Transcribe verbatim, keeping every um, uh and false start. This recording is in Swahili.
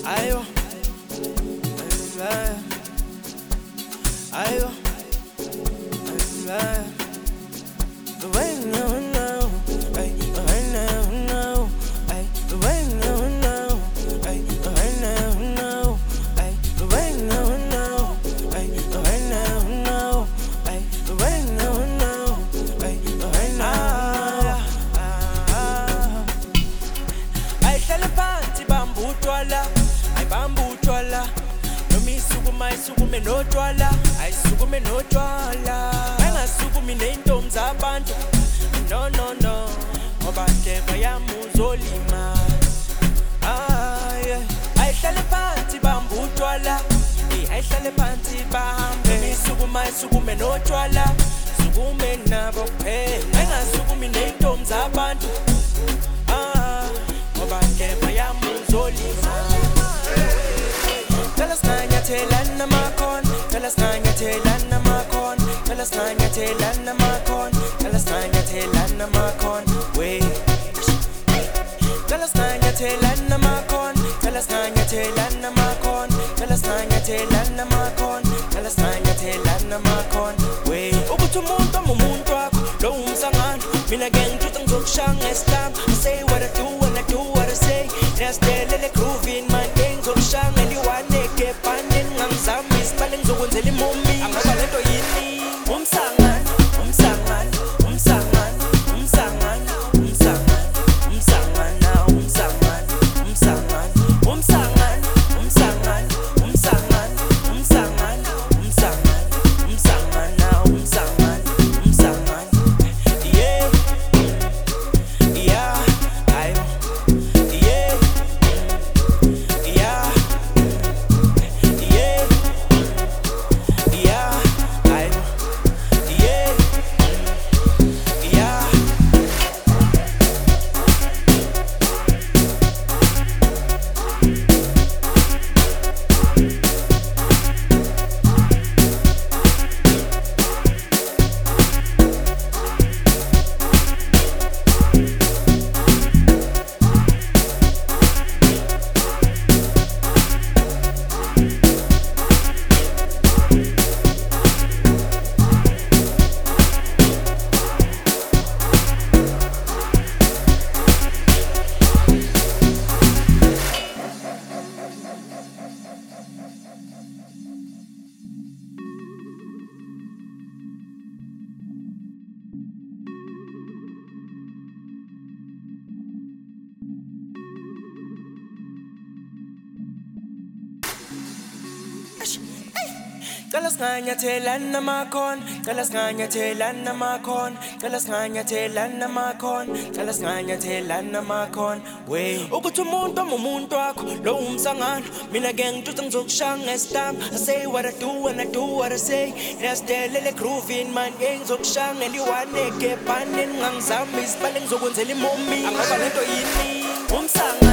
Ayo, ayo, ayo. The way now, now, ay, the way now, now, ay, the way now, now, ay, the way now, now, ay, the way now, now, ay, the way now, now, ay, the way now, now, ay, the way now. Ay, hlale phansi bamba utshwala, ay bamba utshwala. Noma isukuma isukume notshwala, ayisukume notshwala. Engasukumi ney'ntombi zabantu, no no no, ngoba ndleba yami uzolima. Ay, ayihlale phansi bamba utshwala, ayihlale phansi bahambe. Noma isukuma isukume notshwala, sukume nabo kuphela. Engasukumi ney'ntombi zabantu, ngoba ndleba yami uzolima. Tell us nanya telana makon, tell us nanya telana makon, tell us nanya telana makon, tell us nanya telana makon, wait. Tell us nanya telana makon, tell us nanya telana makon, tell us nanya telana makon, tell us nanya telana makon, wait. Ukuthi umuntu omuntu wakho lo umsangano, mina ngengithuthi ngizokushaya Islam. I say what I do and I do what I say. Ngiyazidelela grooving man, ngizokushaya ngeliwane. Ngizami isibale ngizokwenzela imomi. Angoba lento yini umsangano, umsangano, umsangano, umsangano, umsangano, umsangano, umsangano, umsangano, umsangano, umsangano, umsangano, umsangano, umsangano, umsangano, umsangano, umsangano. Yeah, yeah, I, yeah, yeah. Cala singanya telana makon, cala singanya telana makon, cala singanya telana makon, cala singanya telana makon. We ukuthi umuntu omuntu wakho lo umsangano, mina ngengithuthi ngizokushaya Islam. I say what I do and I do what I say. Ngiyazidelela grooving man, ngizokushaya ngeliwane. Kepane ngangizami isibale ngizokwenzela imomi. Angoba lento yini umsangano.